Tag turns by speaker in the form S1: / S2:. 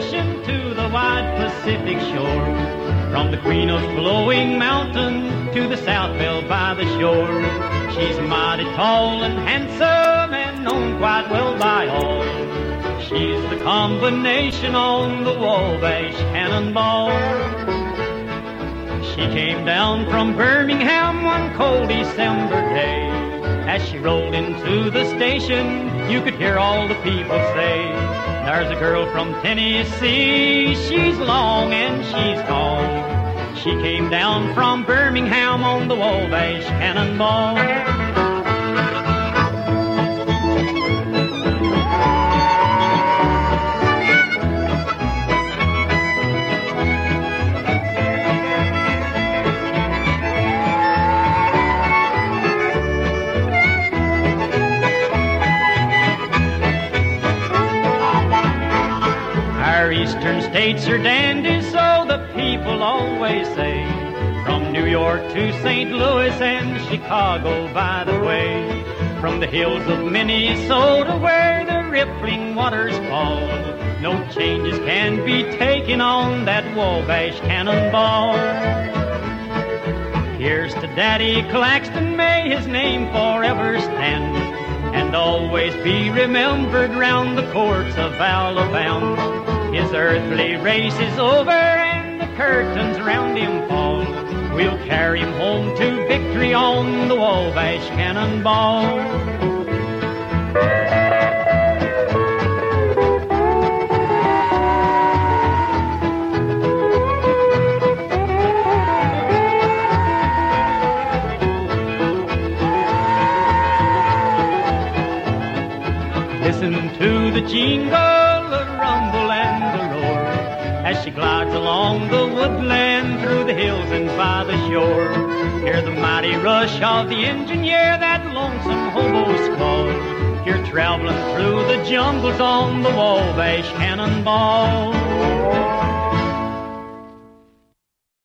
S1: ocean to the wide Pacific shore. From the queen of flowing mountain to the South Belle by the shore. She's mighty tall and handsome and known quite well by all. She's the combination on the Wabash Cannonball. She came down from Birmingham one cold December day. As she rolled into the station, you could hear all the people say, there's a girl from Tennessee, she's long and she's tall. She came down from Birmingham on the Wabash Cannonball. Eastern states are dandies, so the people always say. From New York to St. Louis and Chicago, by the way. From the hills of Minnesota where the rippling waters fall, no changes can be taken on that Wabash Cannonball. Here's to Daddy Claxton, may his name forever stand, and always be remembered round the courts of Alabama. His earthly race is over and the curtains round him fall. We'll carry him home to victory on the Wabash Cannonball. Listen to the jingle, the rumble and the roar, as she glides along the woodland through the hills and by the shore. Hear the mighty rush of the engine, yeah, that lonesome hobo squall. You're traveling through the jungles on the Wabash Cannonball.